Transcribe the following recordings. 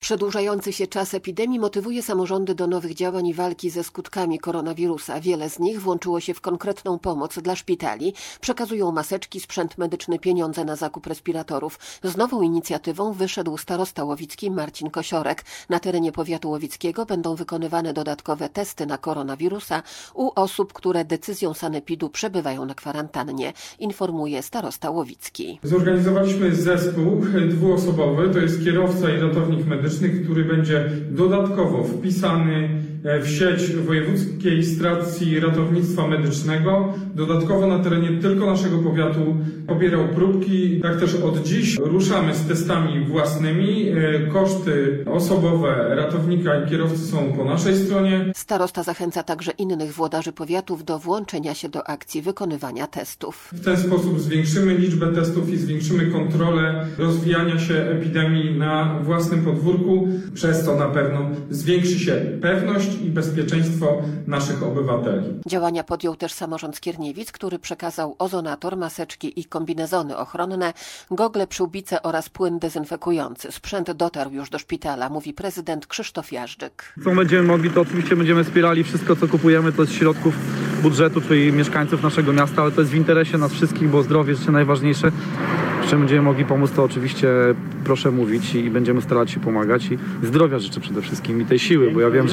Przedłużający się czas epidemii motywuje samorządy do nowych działań i walki ze skutkami koronawirusa. Wiele z nich włączyło się w konkretną pomoc dla szpitali. Przekazują maseczki, sprzęt medyczny, pieniądze na zakup respiratorów. Z nową inicjatywą wyszedł starosta łowicki Marcin Kosiorek. Na terenie powiatu łowickiego będą wykonywane dodatkowe testy na koronawirusa u osób, które decyzją sanepidu przebywają na kwarantannie, informuje starosta łowicki. Zorganizowaliśmy zespół dwuosobowy, to jest kierowca i ratownik medyczny, który będzie dodatkowo wpisany w sieć Wojewódzkiej Stacji Ratownictwa Medycznego. Dodatkowo na terenie tylko naszego powiatu pobierał próbki. Tak też od dziś ruszamy z testami własnymi. Koszty osobowe ratownika i kierowcy są po naszej stronie. Starosta zachęca także innych włodarzy powiatów do włączenia się do akcji wykonywania testów. W ten sposób zwiększymy liczbę testów i zwiększymy kontrolę rozwijania się epidemii na własnym podwórku. Przez to na pewno zwiększy się pewność i bezpieczeństwo naszych obywateli. Działania podjął też samorząd Skierniewic, który przekazał ozonator, maseczki i kombinezony ochronne, gogle, przyłbice oraz płyn dezynfekujący. Sprzęt dotarł już do szpitala, mówi prezydent Krzysztof Jażdżyk. Co będziemy mogli, to oczywiście będziemy wspierali wszystko, co kupujemy, to z środków budżetu, czyli mieszkańców naszego miasta, ale to jest w interesie nas wszystkich, bo zdrowie jest najważniejsze. Czym będziemy mogli pomóc, to oczywiście proszę mówić i będziemy starać się pomagać. I zdrowia życzę przede wszystkim i tej siły, bo ja wiem, że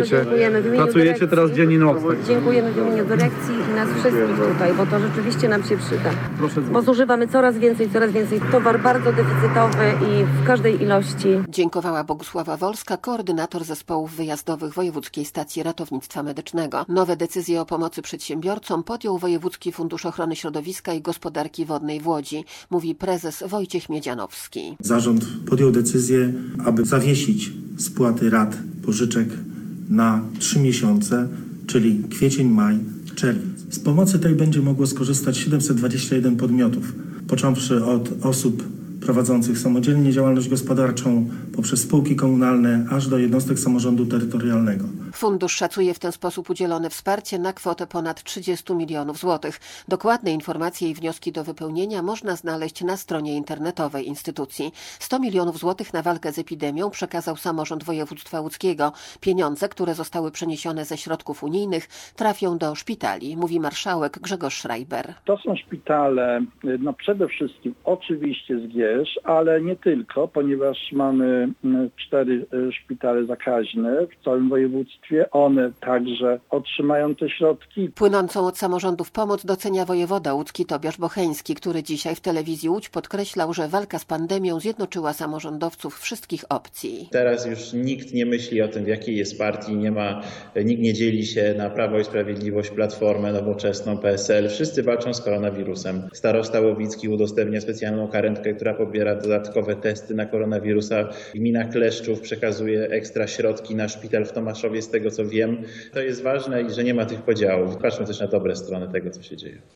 pracujecie teraz dzień i noc. Dziękujemy w imieniu dyrekcji i nas wszystkich tutaj, bo to rzeczywiście nam się przyda. Bo zużywamy coraz więcej towar bardzo deficytowy i w każdej ilości. Dziękowała Bogusława Wolska, koordynator zespołów wyjazdowych Wojewódzkiej Stacji Ratownictwa Medycznego. Nowe decyzje o pomocy przedsiębiorcom podjął Wojewódzki Fundusz Ochrony Środowiska i Gospodarki Wodnej w Łodzi, mówi prezes Wojciech Miedzianowski. Zarząd podjął decyzję, aby zawiesić spłaty rat pożyczek na 3 miesiące, czyli kwiecień, maj, czerwiec. Z pomocy tej będzie mogło skorzystać 721 podmiotów, począwszy od osób prowadzących samodzielnie działalność gospodarczą poprzez spółki komunalne, aż do jednostek samorządu terytorialnego. Fundusz szacuje w ten sposób udzielone wsparcie na kwotę ponad 30 milionów złotych. Dokładne informacje i wnioski do wypełnienia można znaleźć na stronie internetowej instytucji. 100 milionów złotych na walkę z epidemią przekazał samorząd województwa łódzkiego. Pieniądze, które zostały przeniesione ze środków unijnych, trafią do szpitali, mówi marszałek Grzegorz Schreiber. To są szpitale, przede wszystkim oczywiście z Gierz, ale nie tylko, ponieważ mamy 4 szpitale zakaźne w całym województwie. One także otrzymają te środki. Płynącą od samorządów pomoc docenia wojewoda łódzki Tobiasz Bocheński, który dzisiaj w telewizji Łódź podkreślał, że walka z pandemią zjednoczyła samorządowców wszystkich opcji. Teraz już nikt nie myśli o tym, w jakiej jest partii, nikt nie dzieli się na Prawo i Sprawiedliwość, Platformę, Nowoczesną, PSL. Wszyscy walczą z koronawirusem. Starosta łowicki udostępnia specjalną karetkę, która pobiera dodatkowe testy na koronawirusa. Gmina Kleszczów przekazuje ekstra środki na szpital w Tomaszowie, z tego co wiem. To jest ważne i że nie ma tych podziałów. Patrzmy też na dobre strony tego, co się dzieje.